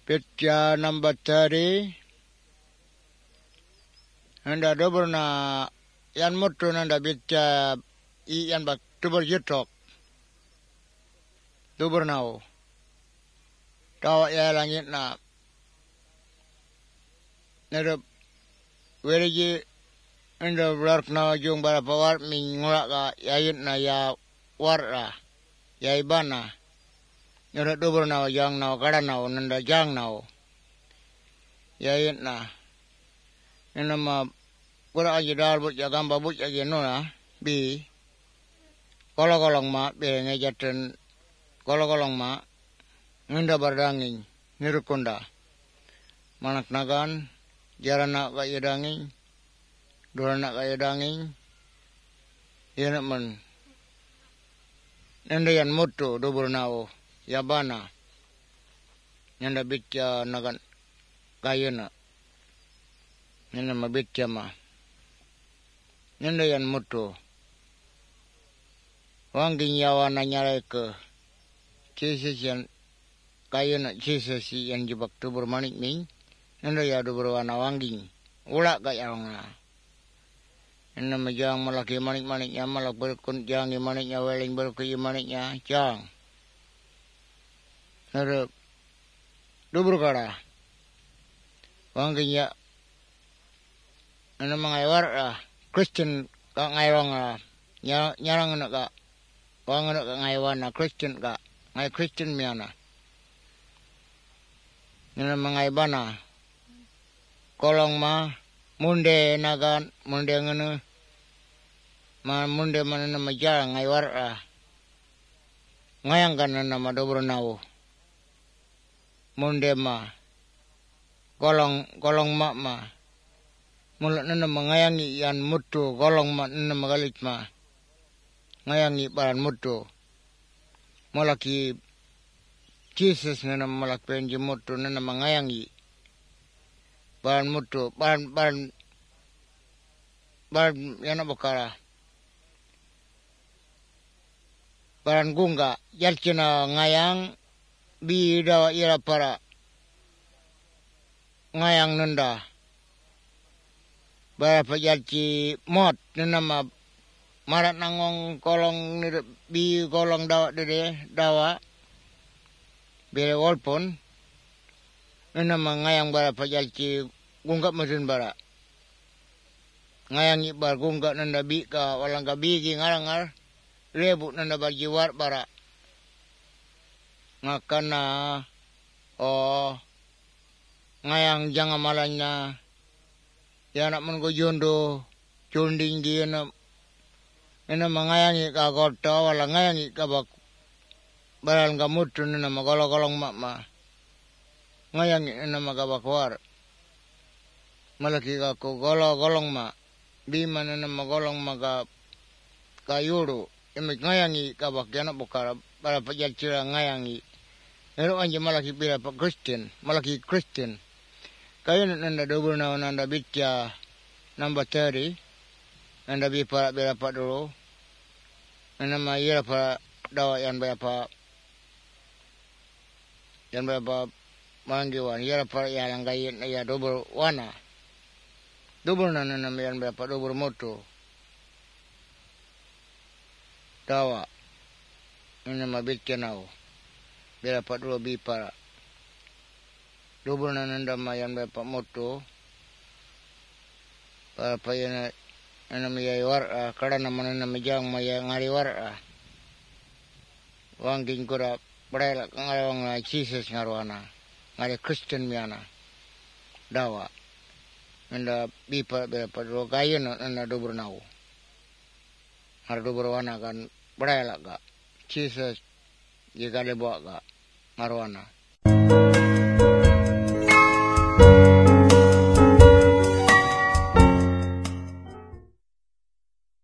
Picture number 30. Nanda dobrna yan motto nanda picture yan bak tubur yutok. Dobrnao. Tawa ya langit na. Nada weriji nanda work na jung bara pawar mingulak ka yayit na ya warra ya ibana. Nada dobrnao yang nao karanao nanda jang nao. Yayit na. Nanda ma kura aja dal but jagam babut aja nona bi kolong ma bi ngejatan kolong ma nunda bardangin nirukunda manak nagan jarana ka yedangin durana ka yedangin yana man nanda yan motto doburnao yabana nanda bitya nagan kayana nanda mabitya ma nanda yan motto wangin yawa na nyare ke Jesus yan kayana Jesus yan jibak tubur manik ning nanda ya dubur wana wangin ulak ka yang na nanda majang malaki manik-maniknya malak berkun jang maniknya weling berkuyi maniknya jang nanda dubur kada wangin ya nanda mangaiwar Christian ka ngairong nyarang na ka wangan ka ngaiwan na Christian ka ngai Christian miana nana mangaibana kolong ma munde nagan munde ngene ma munde mana majang ngaiwar ngayang kan nama dobro nau munde ma kolong ma mulut nana mengayangi yan mutu kolong ma nana magalit ma ngayangi baran mutu malaki Jesus nana malak penji mutu nana mengayangi baran mutu baran yana bakara baran gunga yarcina ngayang bi dawa ira para ngayang nanda bara pajarci mot nana ma marat nangong kolong bi kolong dawa bere wolpon nana ma ngayang bara pajarci gunggap mesin bara ngayang ibar gunggap nanda bi ka walang ka bigi ngarangar rebut nanda bajiwar bara ngakana ngayang jangan malanya yana mengo jondo chunding di yana mangayangi ka kota wala ngayangi ka bak baral ka mutu nana magolong ma ngayangi nana magabakwar malaki ka ko golong ma di mana nana magolong maga kayuru imik ngayangi ka bak yana bukara para pajacira ngayangi ero anje malaki pira pa Christian malaki Christian kayo nanda double na nanda bitya number 30 nanda bi para bera pa dulu nanda mayira para dawa yan berapa manggiwan yara para yang gayin ya double wana double nanda yan berapa double moto dawa nanda mabitya nau berapa dulu bi para double nanda mayan berapa moto para yana nana miyai war karana mana majang maya ngari war wangking kura berela ngarang Jesus ngarwana ngari Christian miana dawa nanda bipa berapa dua kayu nanda dobur nau ngar dobur wana kan berela ga Jesus jika dibawa ga ngarwana